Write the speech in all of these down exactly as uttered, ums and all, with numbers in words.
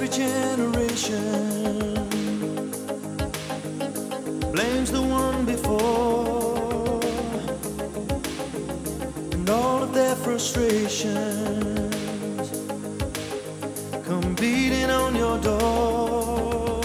generation blames the one before, and all of their frustrations come beating on your door.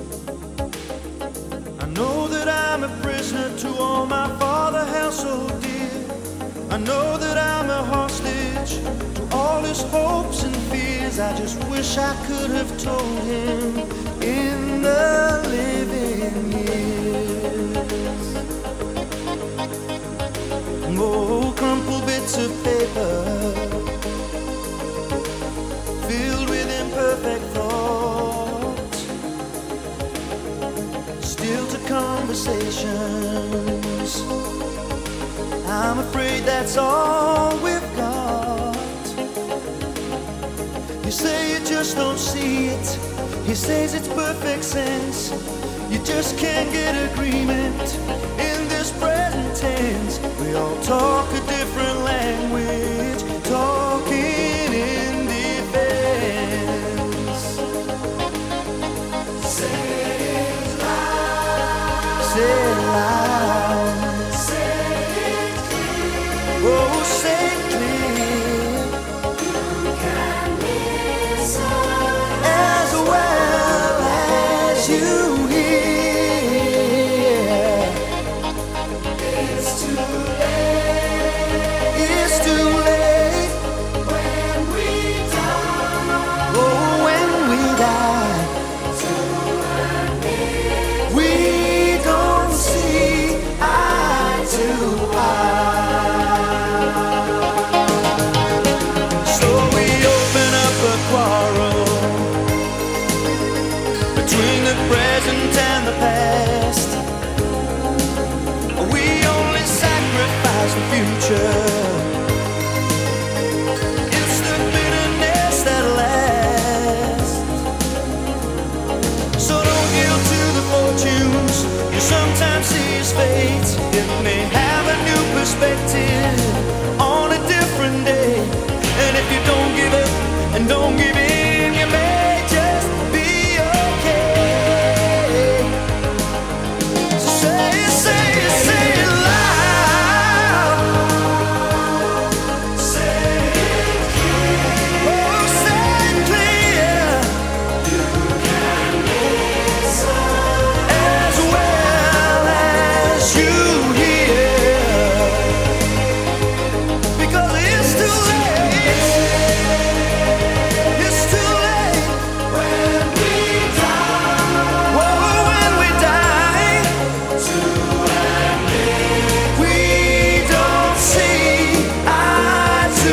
I know that I'm a prisoner to all my father held so dear. I know that I'm a hostage to all his hopes and fears. I just wish I could have told him in the living years. Oh, crumpled bits of paper filled with imperfect thoughts, still to conversations. I'm afraid that's all we've got. You say you just don't see it. He says it's perfect sense. You just can't get agreement in this present tense. We all talk a different language, talking in defense. Say it loud. Say it loud. Say it clear. Oh, say it clear. You can listen as well as you hear. It's too late. It's too late when we die. Oh, when we die. We don't see eye to eye. So we open up a quarrel between the present and the past. We only sacrifice the future. It's the bitterness that lasts. So don't yield to the fortunes you sometimes see as fate. It may have a new perspective on a different day. And if you don't give up and don't give in, you may just be okay. So say it, say it, say it loud. Say it clear. Oh, say it clear. You can listen as well as you hear. Because it's too late. It's too late when we die. Whoa, when we die. To admit we don't see eye to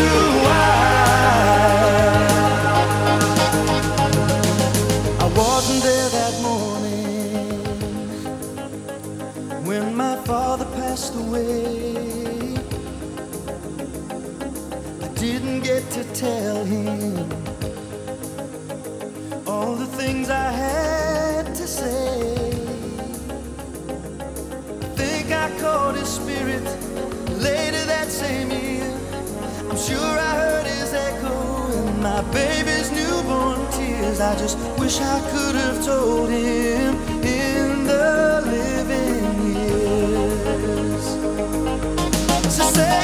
eye. I wasn't there that morning when my father passed away. I didn't get to tell him all the things I had to say. I think I caught his spirit later that same year. I'm sure I heard his echo in my baby's newborn tears. I just wish I could have told him in the living years. So say